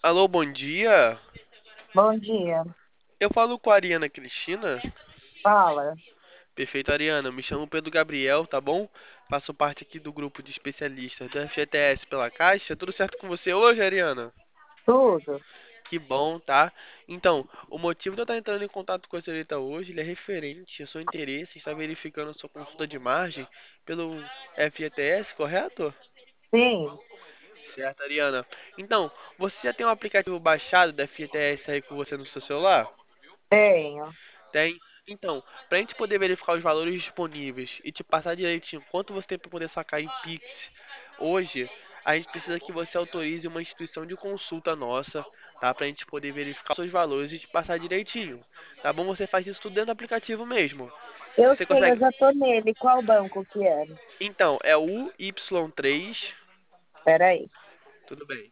Alô, bom dia. Bom dia. Eu falo com a Ariana Cristina. Fala. Perfeito, Ariana. Me chamo Pedro Gabriel, tá bom? Faço parte aqui do grupo de especialistas do FGTS pela Caixa. Tudo certo com você hoje, Ariana? Tudo? Que bom, tá? Então, o motivo de eu estar entrando em contato com a senhorita hoje, ele é referente ao seu interesse em estar verificando a sua consulta de margem pelo FGTS, correto? Sim, Certo, Ariana. Então, você já tem um aplicativo baixado da FGTS aí com você no seu celular? tenho. Tem. Então, para a gente poder verificar os valores disponíveis e te passar direitinho quanto você tem para poder sacar em Pix, hoje a gente precisa que você autorize uma instituição de consulta nossa, tá? Para a gente poder verificar os seus valores e te passar direitinho. Tá bom? Você faz isso tudo dentro do aplicativo mesmo. Eu Você sei, eu consegue. já tô nele. Qual banco que é? Então, é o Y3. Peraí. Tudo bem.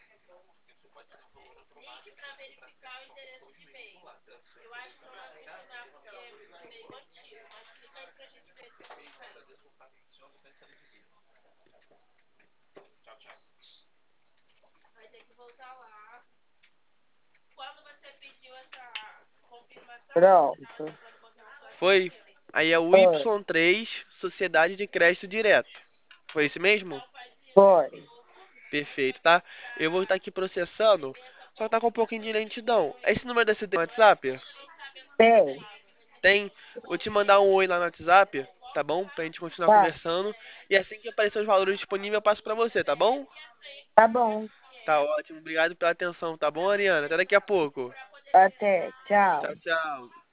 Pronto. Foi. Aí é o Foi. Y3 Sociedade de Crédito Direto. Foi esse mesmo? Foi. Perfeito, tá? Eu vou estar aqui processando, só tá com um pouquinho de lentidão. Esse número desse tem WhatsApp? Tem. Tem. Vou te mandar um oi lá no WhatsApp, tá bom? Pra gente continuar Tá. conversando. E assim que aparecer os valores disponíveis, eu passo pra você, tá bom? Tá bom. Tá ótimo. Obrigado pela atenção, tá bom, Ariana? Até daqui a pouco. Até. Tchau, Tchau. tchau.